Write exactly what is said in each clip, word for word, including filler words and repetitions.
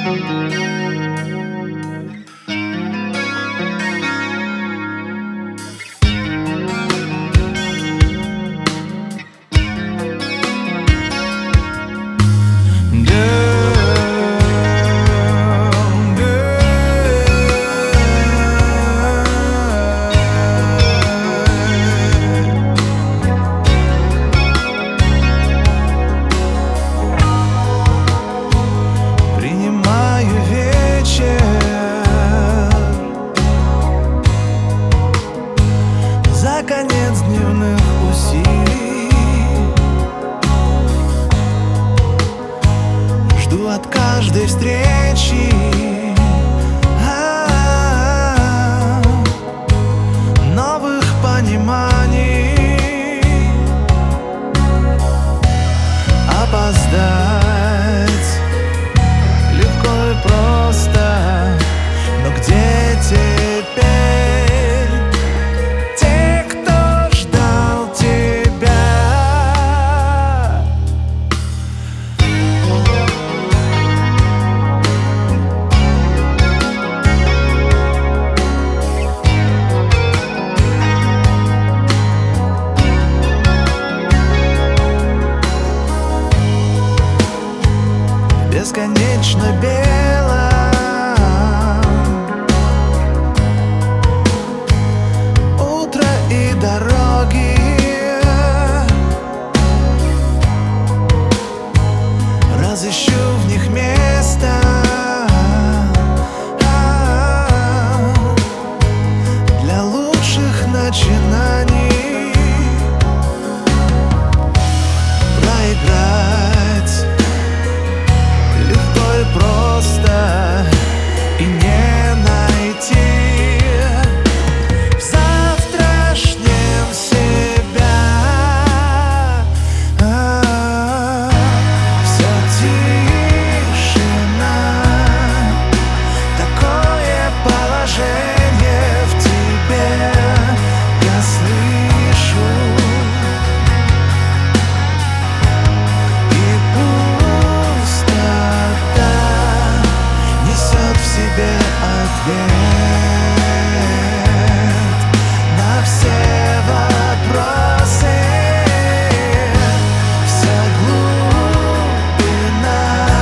Конец дневных усилий жду от каждой встречи а-а-а, новых пониманий. Опоздать легко и просто, но где теперь бесконечно бело? Утро и дороги, разыщу в них место для лучших начинаний. Проиграть легко и просто, и не найти в завтрашнем себя. А-а-а, вся тишина, такое положение в тебе я слышу. И пустота несет в себе ответ на все вопросы. Вся глубина,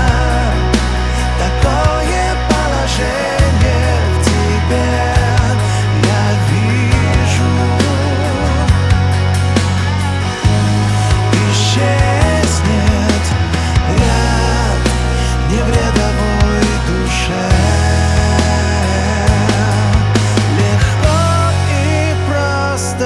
такое положение в тебе я вижу. Исчезнет ряд не в рядовой душе. Легко и просто.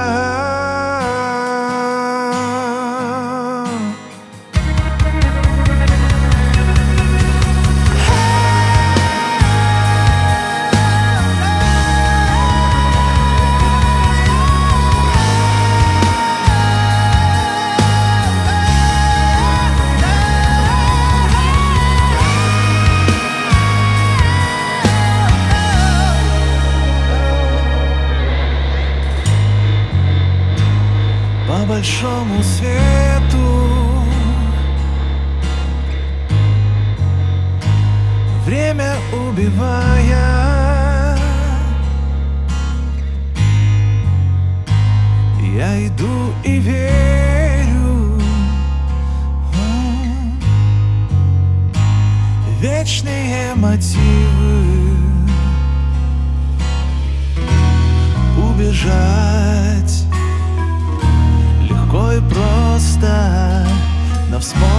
По большому свету время убивая, я иду и верю. М, вечные мотивы убежать легко и просто, но вспомни.